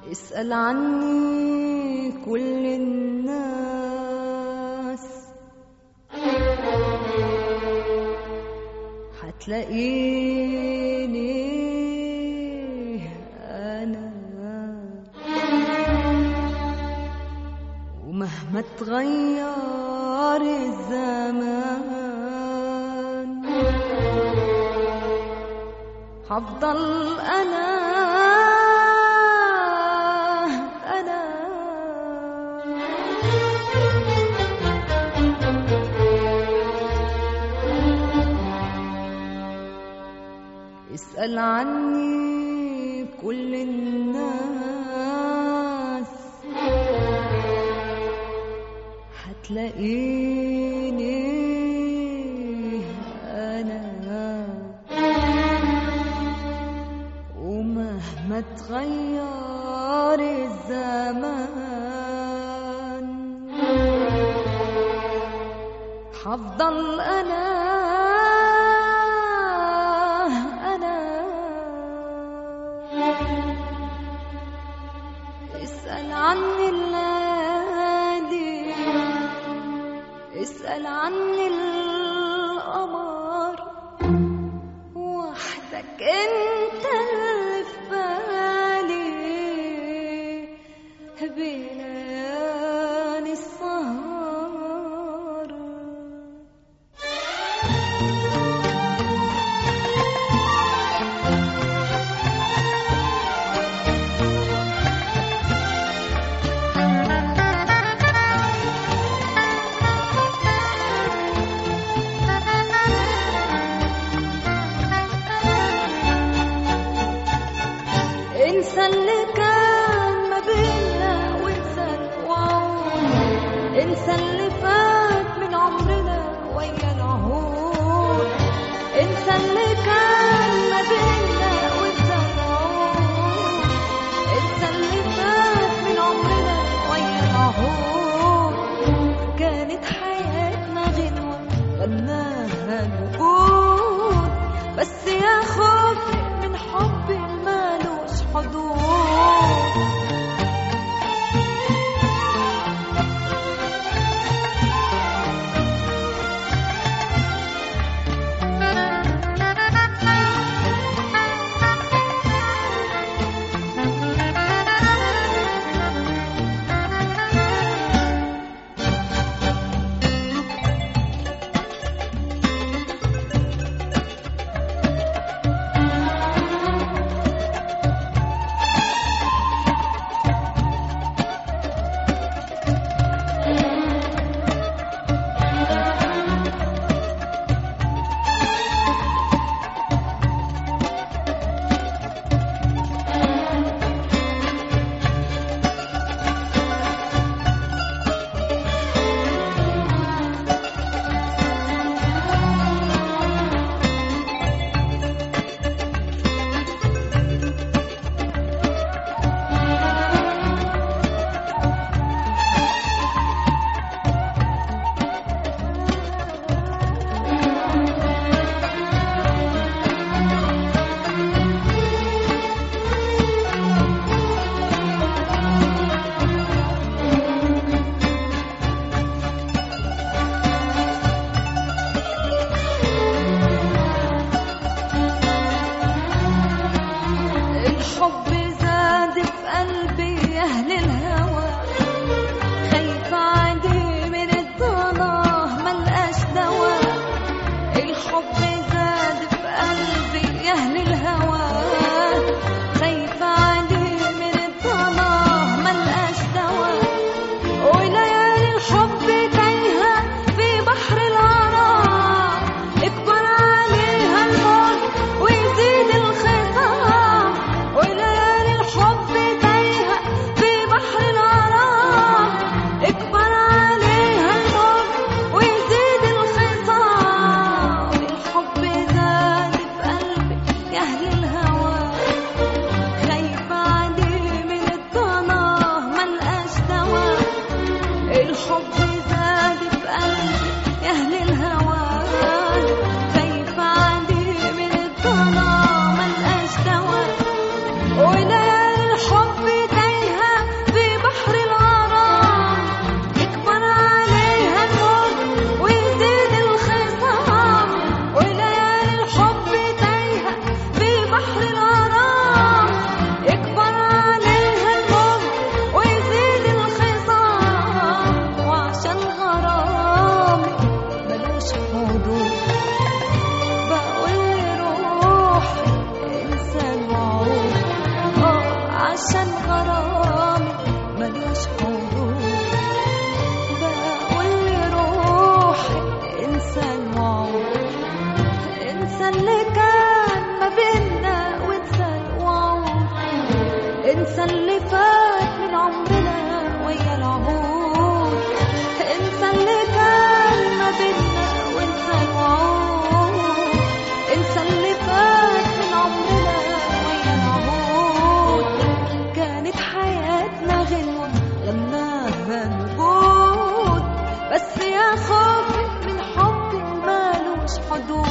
اسأل عني كل الناس هتلاقيني أنا، ومهما تغير الزمان هفضل أنا. اسأل عني كل الناس هتلاقيني أنا، ومهما تغير الزمان هفضل أنا. اسأل عني الليالي، اسأل عني القمر، وحدك انت اللي في بالي بليالي السهر. انسى اللي فات من عمرنا ويا العهود، انسى اللي كان ما بينا وانسى الوعود، انسى اللي فات من عمرنا ويا العهود. كانت حياتنا غنوة غناها نجود، بس يا خوفي من حب مالوش حدود.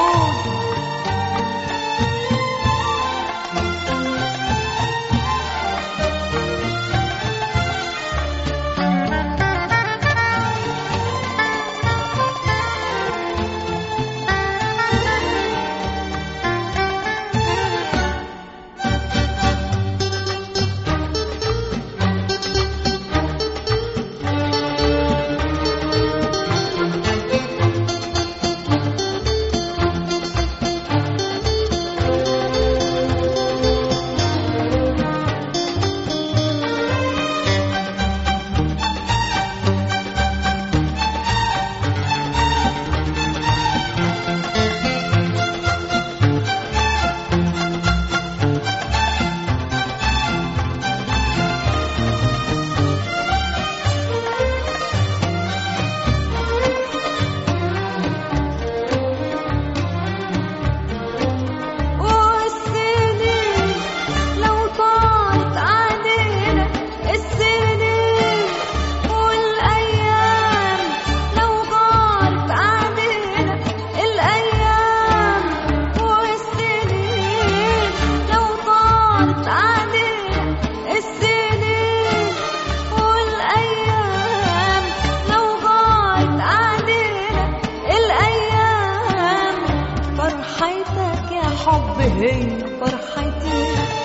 هي فرحتي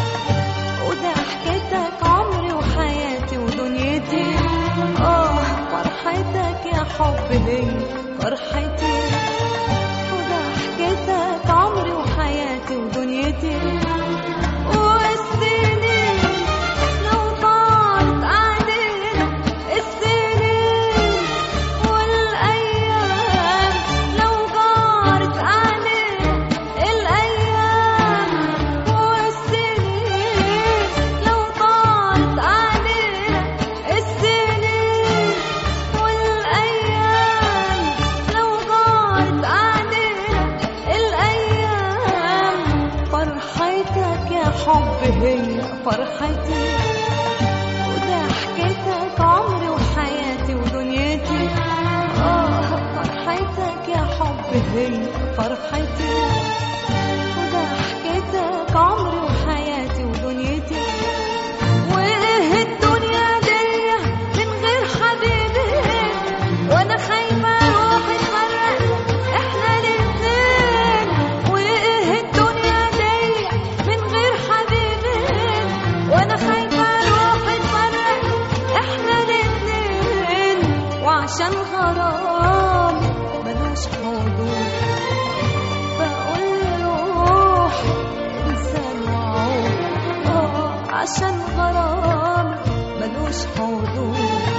وضحكتك عمري وحياتي ودنيتي. فرحتك يا حب هي فرحتي وضحكتك عمري وحياتي ودنيتي. والسنين لو طارت علينا السنين والأيام لو جارت علينا الأيام والسنين لو طارت علينا السنين والأيام لو جارت علينا الأيام. فرحتك يا حب هي فرحتي وضحكتك عمري وحياتي ودنيتي. فرحتك يا حب هي فرحتي وضحكتك عمري وحياتي ودنيتي. وايه الدنيا دي من غير حبيبي وانا خايفه روحي تفرق احنا الاتنين. وايه الدنيا دي من غير حبيبي وانا خايفه روحي تفرق احنا الاتنين. وعشان غرام ملوش حدود بقول روحي انسى الوعود. عشان غرام ملوش حدود